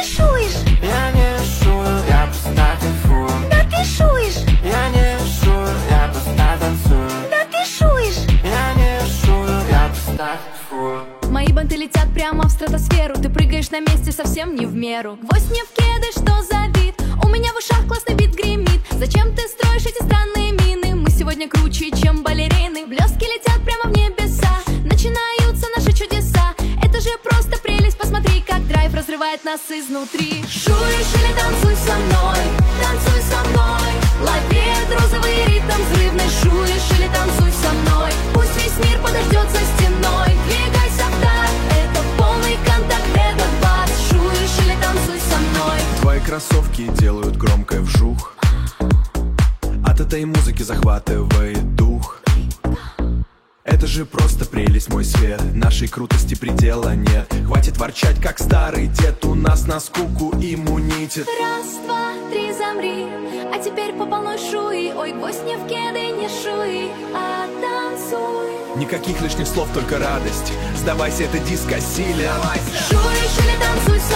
ты шуешь? Я не шую, я просто кайфую. Да ты шуешь? Я не шую, я просто танцую. Да ты шуешь? Я не шую, я просто кайфую. Мои банты летят прямо в стратосферу. Ты прыгаешь на месте совсем не в меру. Гвоздь мне в кеды, что за вид? У меня в ушах классный бит гремит. Зачем ты строишь эти странные мины? Мы сегодня круче, чем балерины. Блестки летят прямо в небеса. Начинаются наши чудеса. Это же просто прелесть. Посмотри, как драйв разрывает нас изнутри. Шуешь или танцуй со мной? Танцуй со мной. Лови этот розовый ритм взрывный. Шуешь или танцуй со мной? Пусть весь мир подождет за стеной. Двигайся в такт, это полный контакт, этот бас. Шуешь или танцуй со мной? Твои кроссовки делают громкое вжух. От этой музыки захватывает дух. Это же просто прелесть, мой свет. Нашей крутости предела нет. Хватит ворчать, как старый дед. У нас на скуку иммунитет. Раз, два, три, замри. А теперь по полной шуи. Ой, гвоздь не в кеды, не шуи, а танцуй. Никаких лишних слов, только радость. Сдавайся, это диско силе. Шуешь или танцуй